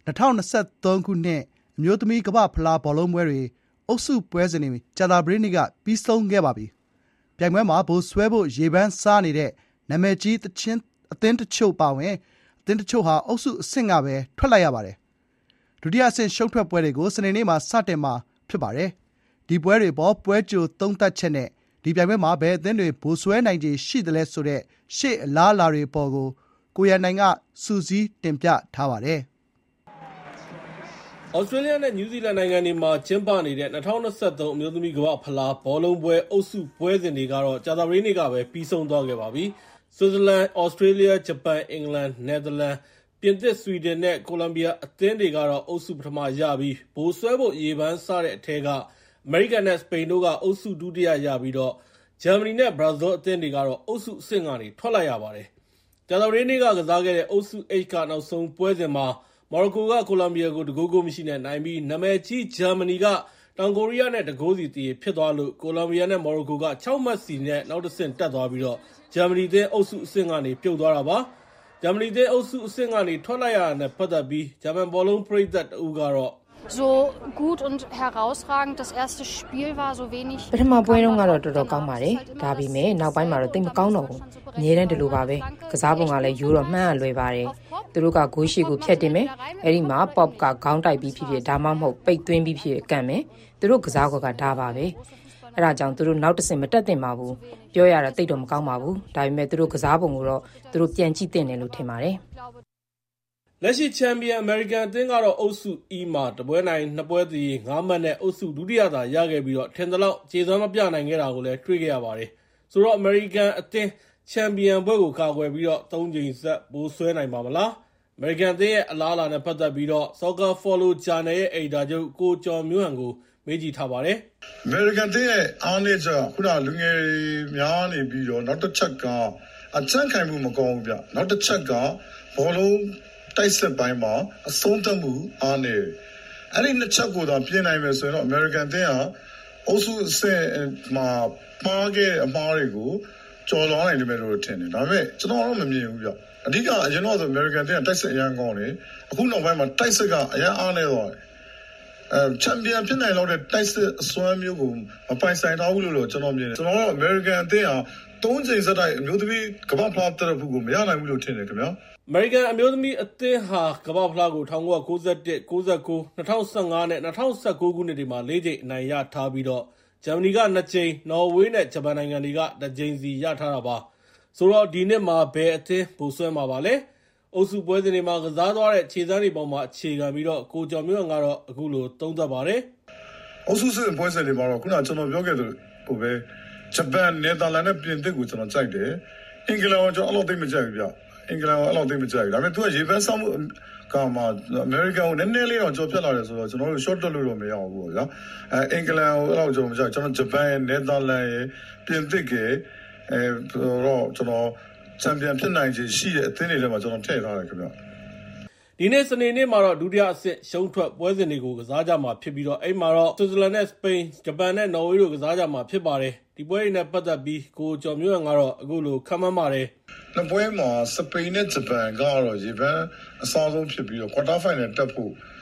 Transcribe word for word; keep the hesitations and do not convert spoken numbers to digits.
2023ခုနှစ်အမျိုးသမီးကမ္ဘာဖလားဘောလုံးပွဲတွေအုပ်စုပွဲစဉ်တွေကြာသပတေးနေ့ကပြီးဆုံးခဲ့ပါပြီ။ပြိုင်ပွဲမှာဗိုလ်စွဲဖို့ရေပန်းစားနေတဲ့နာမည်ကြီးသချင်းအသင်းတချို့ပါဝင်အသင်းတချို့ဟာအုပ်စုအဆင့်ကပဲထွက်လိုက်ရပါတယ်။ဒုတိယအဆင့်ရှုံးထွက်ပွဲတွေကိုစနေနေ့မှာစတင်မှာဖြစ်ပါတယ်။ဒီပွဲတွေပေါ်ပွဲကြိုသုံးသပ်ချက်နဲ့ဒီပြိုင်ပွဲမှာဘယ်အသင်းတွေဗိုလ်စွဲနိုင်ခြေရှိသလဲဆိုတဲ့ရှေ့အလားအလာတွေပေါ်ကိုကိုရန်နိုင်ကစူးစီးတင်ပြထားပါတယ်။ဩစတြေးလျနဲ့နယူးဇီလန်နိုင်ငံတွေမှာကျင်းပနေတဲ့၂၀၂၃အမျိုးသမီးကမ္ဘာဖလားဘောလုံးပွဲအုပ်စုပွဲစဉ်တွေကတော့ကြာသပတေးနေ့ကပဲပြီးဆုံးသွားခဲ့ပါပြီ။ဆွစ်ဇာလန်၊ဩစတြေးလျ၊ဂျပန်၊အင်္ဂလန်၊နယ်သာလန်၊ပြင်သစ်၊ဆွီဒင်နဲ့ကိုလံဘီယာအသင်းတွေကတော့အုပ်စုပထမရပြီးဗိုလ်စွဲဖို့ရေပန်းစားတဲ့အထဲကအမေရိကန်နဲ့စပိန်တို့ကအုပ်စုဒုတိယရပြီးတော့ဂျာမနီနဲ့ဘရာဇီးအသင်းတွေကတော့အုပ်စုအဆင့်ကနေထွက်လိုက်ရပါတယ်။ကြာသပတေးနေ့ကကစားခဲ့တဲ့အုပ်စု H ကနောက်ဆုံးပွဲစဉ်မှာမော်ရိုကိုကကိုလံဘီယာကိုတဂိုးဂိုးမရှိနဲ့နိုင်ပြီးနာမည်ကြီးဂျာမနီကတောင်ကိုရီးယားနဲ့တဂိုးစီတည်ဖြစ်သွားလို့ကိုလံဘီယာနဲ့မော်ရိုကိုက၆မှတ်စီနဲ့နောက်တစ်ဆင့်တက်သွားပြီးတော့ဂျာမနီအသင်းအုပ်စုအဆင့်ကနေပြုတ်သွားတာပါ။ဂျာမနီအသင်းအုပ်စုအဆင့်ကနေထွက်လိုက်ရတာနဲ့ပတ်သက်ပြီးဂျာမန်ဘောလုံးပရိသတ်တဦးကတော့ so gut und herausragend das erste Spiel war so wenig ပထမပွဲတုန်းကတော့တော်တော်ကောင်းပါတယ်ဒါပေမဲ့နောက်ပိုင်းမှာတော့တိတ်မကောင်းတော့ဘူးအများတန်းဒီလိုပါပဲကစားပုံကလည်းယူတော့မှန်းရလွယ်ပါတယ်သူတို့ကဂိုးရှိကိုဖြတ်တင်မယ်အဲ့ဒီမှာ pop ကခေါင်းတိုက်ပြီးဖြစ်ဖြစ်ဒါမှမဟုတ်ပိတ်သွင်းပြီးဖြစ်ကန်မယ်သူတို့ကစားကောကဒါပါပဲအဲ့ဒါကြောင့်သူတို့နောက်တစ်ဆင့်မတက်သင့်ပါဘူးပြောရတာတိတ်တော့မကောင်းပါဘူးဒါပေမဲ့သူတို့ကစားပုံကိုတော့သူတို့ပြန်ကြည့်သင့်တယ်လို့ထင်ပါတယ်လက်ရှိချန်ပီယံအမေရိကန်အသင်းကတော့အုပ်စု E မှာတပွဲနိုင်နှစ်ပွဲသရေငါးမှတ်နဲ့အုပ်စုဒုတိယသာရခဲ့ပြီးတော့ထင်သလောက်ခြေစွမ်းမပြနိုင်ခဲ့တာကိုလည်းတွေ့ခဲ့ရပါတယ်။ဆိုတော့အမေရိကန်အသင်းချန်ပီယံဘွဲ့ကိုကာကွယ်ပြီးတော့သုံးကြိမ်ဆက်ဗိုလ်စွဲနိုင်ပါမလား။အမေရိကန်အသင်းရဲ့အလားအလာနဲ့ပတ်သက်ပြီးတော့ Soccer Follow Channel ရဲ့အယ်ဒီတာချုပ်ကိုကျော်မျိုးဟန်ကိုမေးကြည့်ထားပါတယ်။အမေရိကန်အသင်းရဲ့အားနည်းချက်ခုနလူငယ်များနေပြီးတော့နောက်တစ်ချက်ကအချမ်းခိုင်မှုမကောင်းဘူးဗျ။နောက်တစ်ချက်ကဘောလုံးတိုက်စစ်ပိုင်းမှာအဆုံးသတ်မှုအားနည်းအဲ့ဒီနှစ်ချက်ကိုသာပြင်နိုင်မယ်ဆိုရင်တော့ American တင်းဟာအုပ်စုအဆင့်မှာမှားခဲ့အမှားတွေကိုကျော်လွှားနိုင်တယ်လို့ထင်တယ်ဒါပေမဲ့ကျွန်တော်တော့မမြင်ဘူးဗျအဓိကအရင်တော့ဆို American တင်းကတိုက်စစ်အရန်ကောင်းတယ်အခုနောက်ပိုင်းမှာတိုက်စစ်ကအရန်အားနည်းသွားတယ်အဲချန်ပီယံဖြစ်နိုင်တော့တဲ့တိုက်စစ်အစွမ်းမျိုးကိုမပိုင်ဆိုင်ထားဘူးလို့ကျွန်တော်မြင်တယ်ကျွန်တော်တော့ American တင်းဟာသုံးချိန်စက်တိုက်အမျိုးသမီးကမ္ဘာဖလားတက်တဲ့ဘူးကိုမရနိုင်ဘူးလို့ထင်တယ်ခင်ဗျာအမေရိကန်အမျိုးသမီးအသင်းဟာကမ္ဘာဖလားကို၁၉၉၁ ၉၉ ၂၀၁၅နဲ့၂၀၁၉ခုနှစ်တွေမှာလေးကြိမ်အနိုင်ရထားပြီးတော့ဂျာမနီကနှစ်ကြိမ်နော်ဝေးနဲ့ဂျပန်နိုင်ငံတွေကတစ်ကြိမ်စီရထားတာပါဆိုတော့ဒီနှစ်မှာဘယ်အသင်းဗိုလ်စွဲမှာပါလဲအုပ်စုပွဲစဉ်တွေမှာကစားသွားတဲ့ခြေစမ်းတွေပေါ်မှာအခြေခံပြီးတော့ကိုကျော်မျိုးကတော့အခုလိုသုံးသပ်ပါတယ်အုပ်စုစဉ်ပွဲစဉ်တွေမှာတော့ခုနကကျွန်တော်ပြောခဲ့သလိုဟိုပဲဂျပန်နယ်သာလန်နဲ့ပြင်သစ်ကိုကျွန်တော်ကြိုက်တယ်အင်္ဂလန်ကကျွန်တော်အဲ့လိုသိမကြိုက်ဘူးဗျအင်္ဂလန်ကအဲ့လိုသိမကြိုက်ဘူးဒါပေမဲ့သူကရေပန်းဆောင်မှုကမှအမေရိကန်ကိုနည်းနည်းလေးတော့ကြော်ဖြတ်လာတယ်ဆိုတော့ကျွန်တော်တို့ short တက်လို့တော့မရဘူးပေါ့ဗျာအဲအင်္ဂလန်ကိုအဲ့လိုကျွန်တော်မကြိုက်ကျွန်တော်ဂျပန်ရဲ့နယ်သာလန်ရဲ့ပြင်သစ်ရဲ့အဲတော့ကျွန်တော်ချန်ပီယံဖြစ်နိုင်ခြေရှိတဲ့အသင်းတွေထဲမှာကျွန်တော်ထည့်ထားတယ်ခင်ဗျဒီနေ့စနေနေ့မှာတော့ဒုတိယအဆင့်ရှုံးထွက်ပွဲစဉ်တွေကိုကစားကြမှာဖြစ်ပြီးတော့အဲ့မှာတော့ဆွစ်ဇာလန်နဲ့စပိန်ဂျပန်နဲ့နော်ဝေးတို့ကစားကြမှာဖြစ်ပါတယ်ဒီပွဲတွေနဲ့ပတ်သက်ပြီးကိုကျော်မျိုးဟန်ကတော့အခုလိုခန့်မှန်းပါတယ်နှစ်ပွဲမှာစပိန်နဲ့ဂျပန်ကတော့ရေပန်းအစားဆုံးဖြစ်ပြီးတော့ quarter final တက်ဖို့